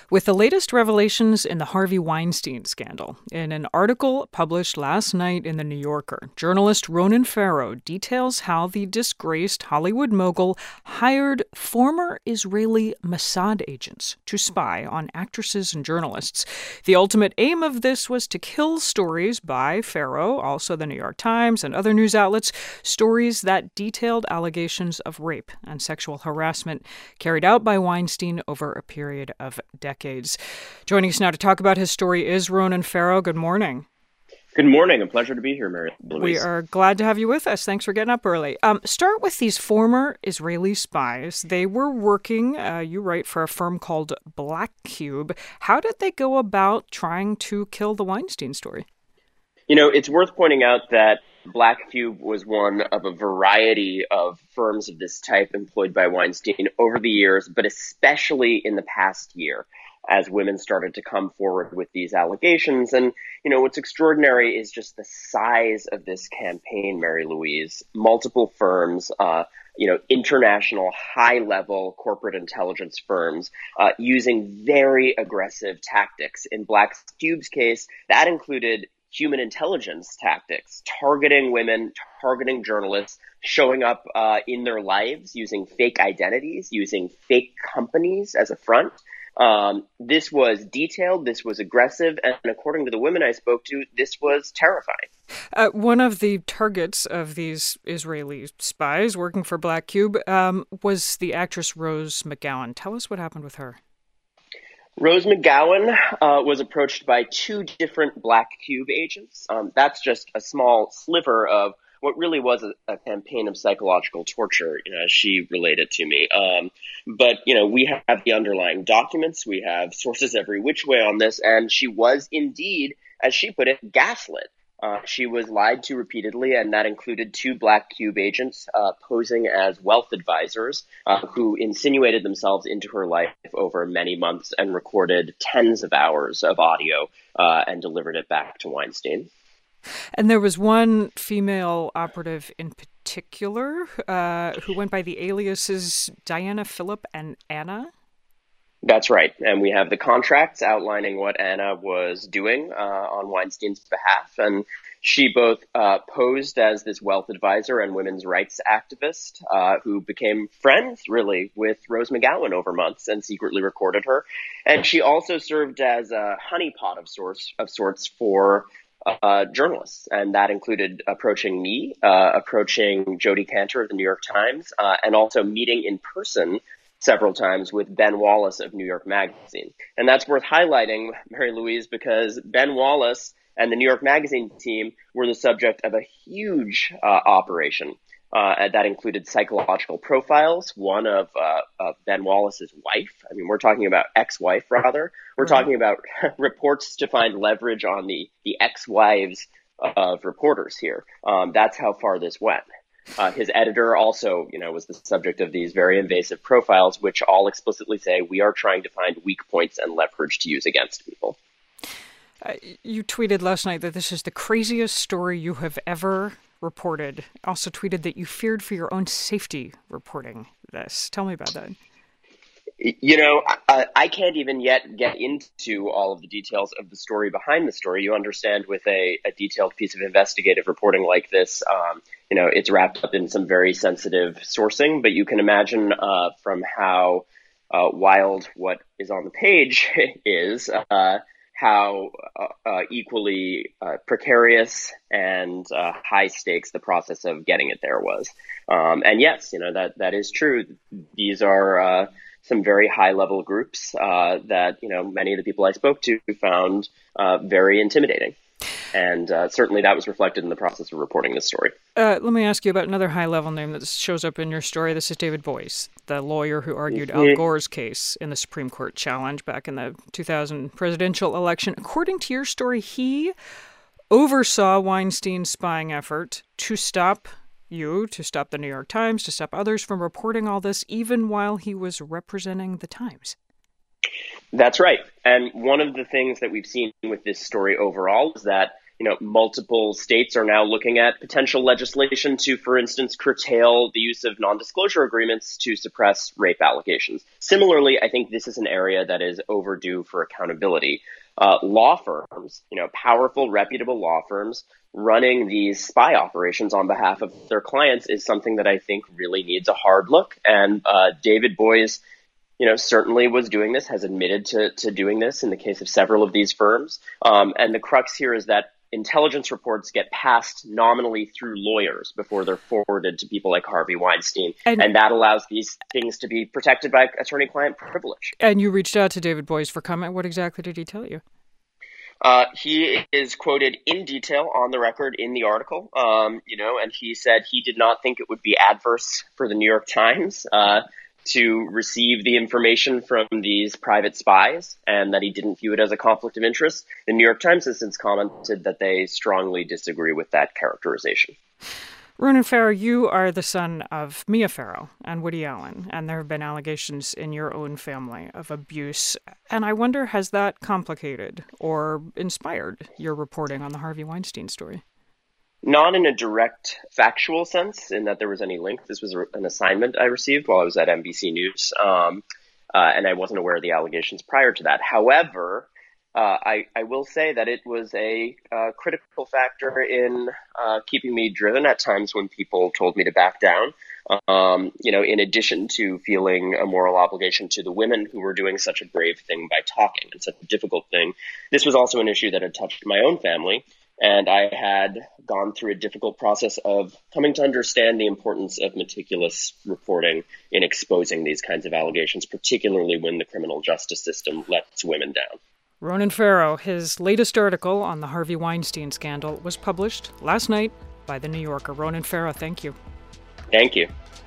with the latest revelations in the Harvey Weinstein scandal. In an article published last night in The New Yorker, journalist Ronan Farrow details how the disgraced Hollywood mogul hired former Israeli Mossad agents to spy on actresses and journalists. The ultimate aim of this was to kill stories by Farrow, also The New York Times and other news outlets, stories that detailed allegations of rape and sexual harassment carried out by Weinstein over a period of decades. Joining us now to talk about his story is Ronan Farrow. Good morning. Good morning. A pleasure to be here, Mary Louise. We are glad to have you with us. Thanks for getting up early. Start with these former Israeli spies. They were working, you write, for a firm called Black Cube. How did they go about trying to kill the Weinstein story? You know, it's worth pointing out that Black Cube was one of a variety of firms of this type employed by Weinstein over the years, but especially in the past year as women started to come forward with these allegations. And, you know, what's extraordinary is just the size of this campaign, Mary Louise. Multiple firms, international high-level corporate intelligence firms using very aggressive tactics. In Black Cube's case, that included human intelligence tactics, targeting women, targeting journalists, showing up in their lives using fake identities, using fake companies as a front. This was detailed, this was aggressive, and according to the women I spoke to, this was terrifying. One of the targets of these Israeli spies working for Black Cube was the actress Rose McGowan. Tell us what happened with her. Rose McGowan was approached by two different Black Cube agents. That's just a small sliver of what really was a campaign of psychological torture, as she related to me. But we have the underlying documents. We have sources every which way on this. And she was indeed, as she put it, gaslit. She was lied to repeatedly, and that included two Black Cube agents posing as wealth advisors who insinuated themselves into her life over many months and recorded tens of hours of audio and delivered it back to Weinstein. And there was one female operative in particular who went by the aliases Diana, Philip, and Anna. That's right. And we have the contracts outlining what Anna was doing on Weinstein's behalf. And she both posed as this wealth advisor and women's rights activist who became friends, really, with Rose McGowan over months and secretly recorded her. And she also served as a honeypot of sorts for journalists. And that included approaching me, approaching Jodi Kantor of the New York Times, and also meeting in person several times with Ben Wallace of New York Magazine. And that's worth highlighting, Mary Louise, because Ben Wallace and the New York Magazine team were the subject of a huge operation that included psychological profiles, one of Ben Wallace's wife. I mean, we're talking about ex-wife, rather. We're talking about reports to find leverage on the ex-wives of reporters here. That's how far this went. His editor also, was the subject of these very invasive profiles, which all explicitly say we are trying to find weak points and leverage to use against people. You tweeted last night that this is the craziest story you have ever reported. Also tweeted that you feared for your own safety reporting this. Tell me about that. I can't even yet get into all of the details of the story behind the story. You understand, with a detailed piece of investigative reporting like this, it's wrapped up in some very sensitive sourcing. But you can imagine from how wild what is on the page is, how equally precarious and high stakes the process of getting it there was. And yes, that is true. These are some very high-level groups that, many of the people I spoke to found very intimidating. And certainly that was reflected in the process of reporting this story. Let me ask you about another high-level name that shows up in your story. This is David Boies, the lawyer who argued Al Gore's case in the Supreme Court challenge back in the 2000 presidential election. According to your story, he oversaw Weinstein's spying effort to stop the New York Times, to stop others from reporting all this, even while he was representing the Times. That's right. And one of the things that we've seen with this story overall is that multiple states are now looking at potential legislation to, for instance, curtail the use of non-disclosure agreements to suppress rape allegations. Similarly, I think this is an area that is overdue for accountability. Law firms, powerful, reputable law firms running these spy operations on behalf of their clients is something that I think really needs a hard look. And David Boies, certainly was doing this, has admitted to doing this in the case of several of these firms. And the crux here is that intelligence reports get passed nominally through lawyers before they're forwarded to people like Harvey Weinstein. And that allows these things to be protected by attorney-client privilege. And you reached out to David Boies for comment. What exactly did he tell you? He is quoted in detail on the record in the article, and he said he did not think it would be adverse for the New York Times to receive the information from these private spies, and that he didn't view it as a conflict of interest. The New York Times has since commented that they strongly disagree with that characterization. Ronan Farrow, you are the son of Mia Farrow and Woody Allen, and there have been allegations in your own family of abuse. And I wonder, has that complicated or inspired your reporting on the Harvey Weinstein story? Not in a direct factual sense, in that there was any link. This was an assignment I received while I was at NBC News, and I wasn't aware of the allegations prior to that. However, I will say that it was a critical factor in keeping me driven at times when people told me to back down. In addition to feeling a moral obligation to the women who were doing such a brave thing by talking and such a difficult thing, this was also an issue that had touched my own family. And I had gone through a difficult process of coming to understand the importance of meticulous reporting in exposing these kinds of allegations, particularly when the criminal justice system lets women down. Ronan Farrow, his latest article on the Harvey Weinstein scandal was published last night by The New Yorker. Ronan Farrow, thank you. Thank you.